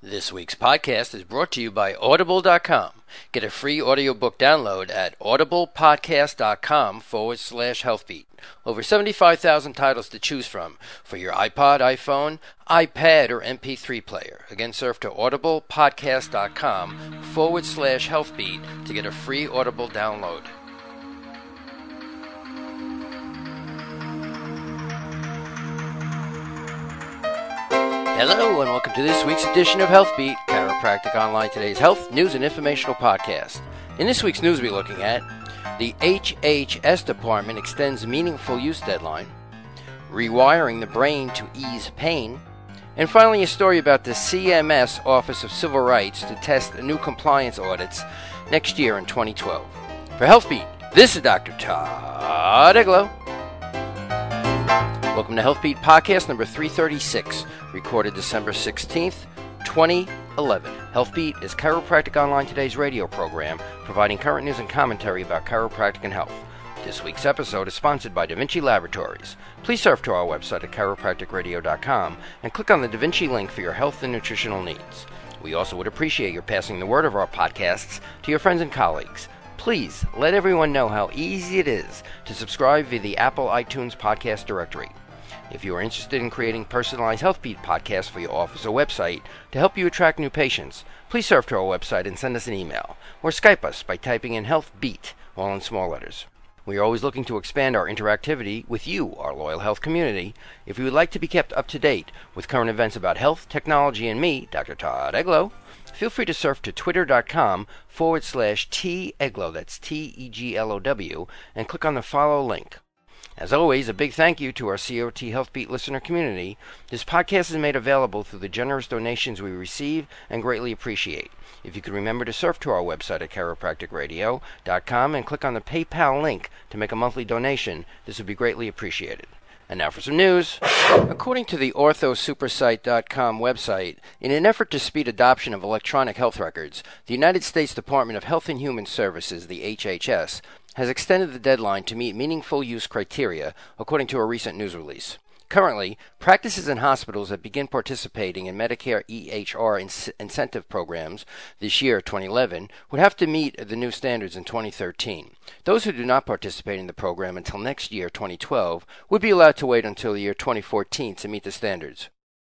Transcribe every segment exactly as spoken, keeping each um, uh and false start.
This week's podcast is brought to you by Audible dot com. Get a free audiobook download at audiblepodcast.com forward slash healthbeat. Over seventy-five thousand titles to choose from for your iPod, iPhone, iPad, or M P three player. Again, surf to audiblepodcast.com forward slash healthbeat to get a free Audible download. Hello and welcome to this week's edition of HealthBeat, Chiropractic Online Today's health, news, and informational podcast. In this week's news we're looking at the H H S Department extends meaningful use deadline, rewiring the brain to ease pain, and finally a story about the C M S Office of Civil Rights to test new compliance audits next year in twenty twelve. For HealthBeat, this is Doctor Todd Eglow. Welcome to HealthBeat Podcast number three thirty-six, recorded December sixteenth, twenty eleven. HealthBeat is Chiropractic Online Today's radio program, providing current news and commentary about chiropractic and health. This week's episode is sponsored by Da Vinci Laboratories. Please surf to our website at chiropractic radio dot com and click on the Da Vinci link for your health and nutritional needs. We also would appreciate your passing the word of our podcasts to your friends and colleagues. Please let everyone know how easy it is to subscribe via the Apple iTunes podcast directory. If you are interested in creating personalized HealthBeat podcasts for your office or website to help you attract new patients, please surf to our website and send us an email, or Skype us by typing in HealthBeat, all in small letters. We are always looking to expand our interactivity with you, our loyal health community. If you would like to be kept up to date with current events about health, technology, and me, Doctor Todd Eglow, feel free to surf to twitter.com forward slash T-Eglow, that's T E G L O W, and click on the follow link. As always, a big thank you to our C O T HealthBeat listener community. This podcast is made available through the generous donations we receive and greatly appreciate. If you could remember to surf to our website at chiropractic radio dot com and click on the PayPal link to make a monthly donation, this would be greatly appreciated. And now for some news. According to the ortho super site dot com website, in an effort to speed adoption of electronic health records, the United States Department of Health and Human Services, the H H S, has extended the deadline to meet meaningful use criteria, according to a recent news release. Currently, practices and hospitals that begin participating in Medicare E H R in- incentive programs this year, twenty eleven, would have to meet the new standards in twenty thirteen. Those who do not participate in the program until next year, twenty twelve, would be allowed to wait until the year twenty fourteen to meet the standards.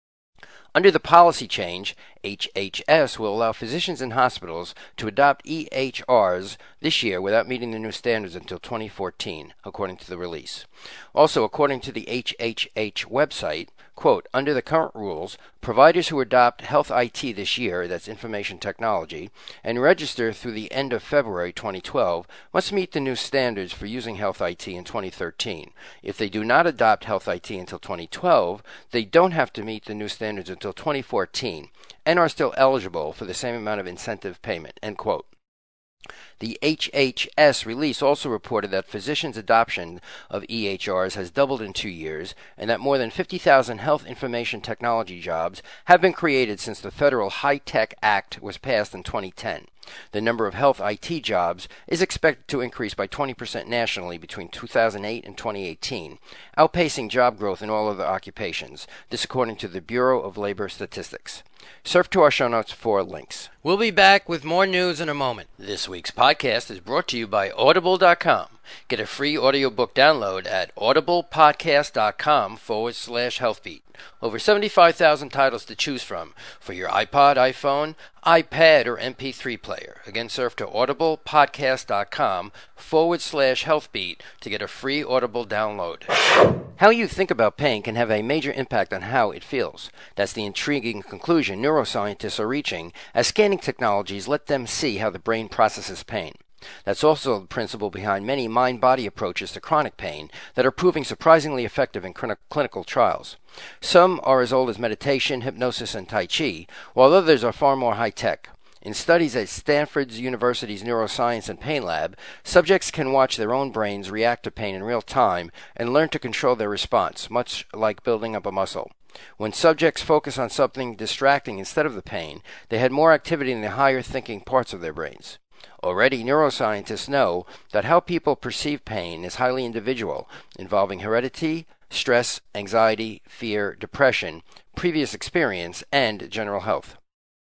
Under the policy change, H H S will allow physicians and hospitals to adopt E H Rs this year without meeting the new standards until twenty fourteen, according to the release. Also, according to the H H H website, quote, under the current rules, providers who adopt Health I T this year, that's information technology, and register through the end of February twenty twelve must meet the new standards for using Health I T in twenty thirteen. If they do not adopt Health I T until twenty twelve, they don't have to meet the new standards until twenty fourteen and are still eligible for the same amount of incentive payment, end quote. The H H S release also reported that physicians' adoption of E H Rs has doubled in two years and that more than fifty thousand health information technology jobs have been created since the Federal HITECH Act was passed in twenty ten. The number of health I T jobs is expected to increase by twenty percent nationally between two thousand eight and twenty eighteen, outpacing job growth in all other occupations, this according to the Bureau of Labor Statistics. Surf to our show notes for links. We'll be back with more news in a moment. This week's podcast is brought to you by Audible dot com. Get a free audiobook download at audiblepodcast.com forward slash healthbeat. Over seventy-five thousand titles to choose from for your iPod, iPhone, iPad, or M P three player. Again, surf to audiblepodcast.com forward slash healthbeat to get a free Audible download. How you think about pain can have a major impact on how it feels. That's the intriguing conclusion neuroscientists are reaching as scanning technologies let them see how the brain processes pain. That's also the principle behind many mind-body approaches to chronic pain that are proving surprisingly effective in clinical trials. Some are as old as meditation, hypnosis, and Tai Chi, while others are far more high-tech. In studies at Stanford University's Neuroscience and Pain Lab, subjects can watch their own brains react to pain in real time and learn to control their response, much like building up a muscle. When subjects focus on something distracting instead of the pain, they had more activity in the higher thinking parts of their brains. Already, neuroscientists know that how people perceive pain is highly individual, involving heredity, stress, anxiety, fear, depression, previous experience, and general health.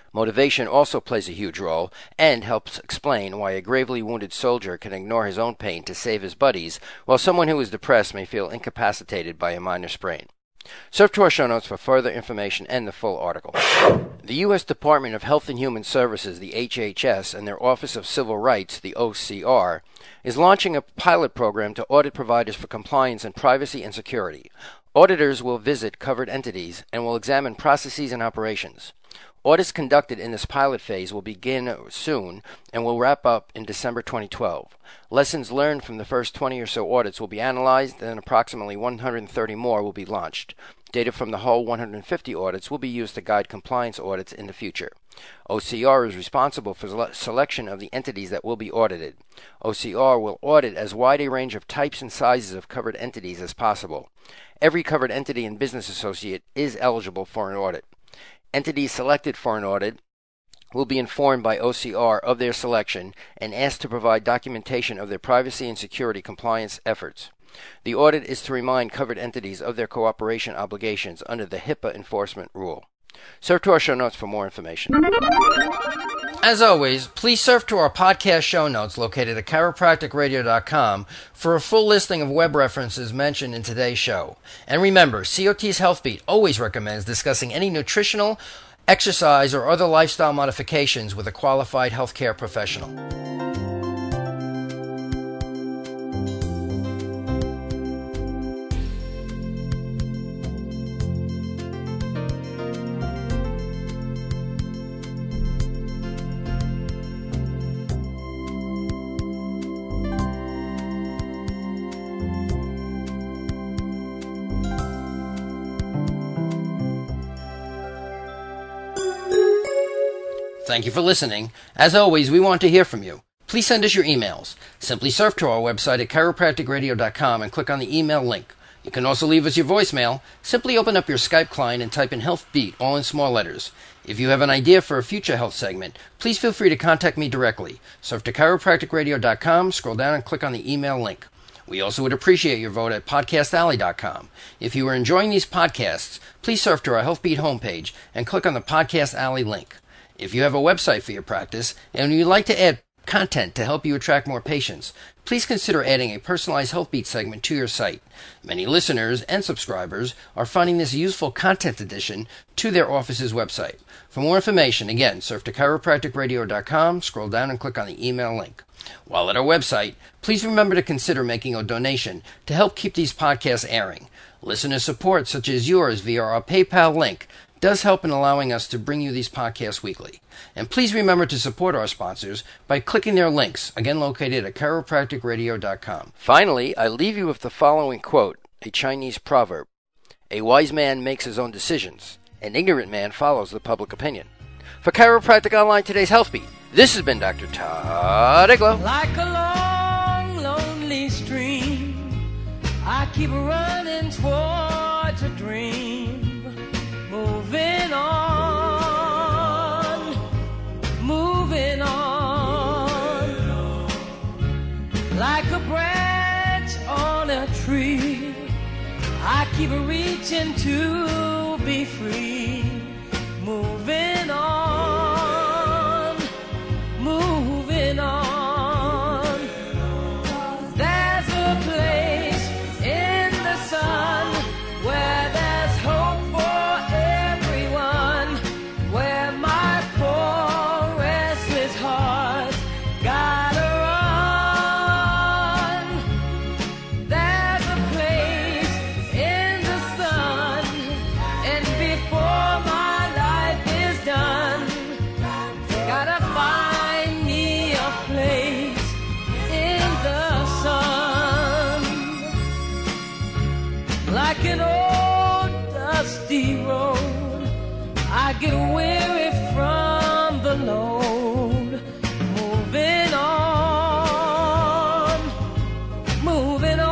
Motivation also plays a huge role and helps explain why a gravely wounded soldier can ignore his own pain to save his buddies, while someone who is depressed may feel incapacitated by a minor sprain. Surf to our show notes for further information and the full article. The U S Department of Health and Human Services, the H H S, and their Office of Civil Rights, the O C R, is launching a pilot program to audit providers for compliance in privacy and security. Auditors will visit covered entities and will examine processes and operations. Audits conducted in this pilot phase will begin soon and will wrap up in December twenty twelve. Lessons learned from the first twenty or so audits will be analyzed, and approximately one hundred thirty more will be launched. Data from the whole one hundred fifty audits will be used to guide compliance audits in the future. O C R is responsible for the selection of the entities that will be audited. O C R will audit as wide a range of types and sizes of covered entities as possible. Every covered entity and business associate is eligible for an audit. Entities selected for an audit will be informed by O C R of their selection and asked to provide documentation of their privacy and security compliance efforts. The audit is to remind covered entities of their cooperation obligations under the HIPAA enforcement rule. Surf to our show notes for more information. As always, please surf to our podcast show notes located at chiropractic radio dot com for a full listing of web references mentioned in today's show. And remember, C O T's HealthBeat always recommends discussing any nutritional, exercise, or other lifestyle modifications with a qualified healthcare professional. Thank you for listening. As always, we want to hear from you. Please send us your emails. Simply surf to our website at chiropractic radio dot com and click on the email link. You can also leave us your voicemail. Simply open up your Skype client and type in HealthBeat, all in small letters. If you have an idea for a future health segment, please feel free to contact me directly. Surf to chiropractic radio dot com, scroll down and click on the email link. We also would appreciate your vote at podcast alley dot com. If you are enjoying these podcasts, please surf to our HealthBeat homepage and click on the Podcast Alley link. If you have a website for your practice and you'd like to add content to help you attract more patients, please consider adding a personalized HealthBeat segment to your site. Many listeners and subscribers are finding this useful content addition to their office's website. For more information, again, surf to chiropractic radio dot com, scroll down and click on the email link. While at our website, please remember to consider making a donation to help keep these podcasts airing. Listener support, such as yours via our PayPal link, does help in allowing us to bring you these podcasts weekly. And please remember to support our sponsors by clicking their links, again located at chiropractic radio dot com. Finally, I leave you with the following quote, a Chinese proverb. A wise man makes his own decisions. An ignorant man follows the public opinion. For Chiropractic Online, today's HealthBeat, this has been Doctor Todd Iglo. Like a long, lonely stream, I keep running towards a dream. Moving on, moving on, like a branch on a tree, I keep reaching to be free, moving on, moving on, there's a place in the sun where there's hope for I get weary from the load, moving on, moving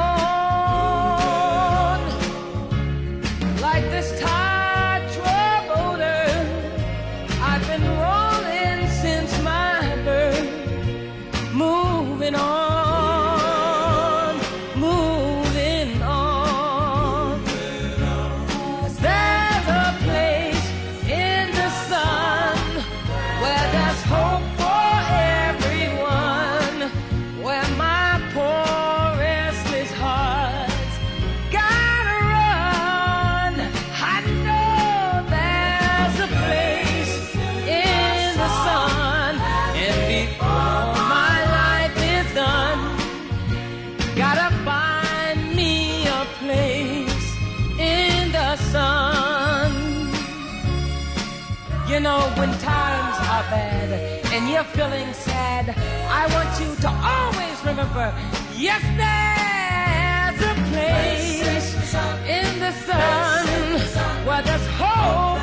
on, like this tide troubled, I've been rolling since my birth, moving on, moving on, there's a place in the sun You know, when times are bad and you're feeling sad, I want you to always remember, yes, there's a place in the sun where there's hope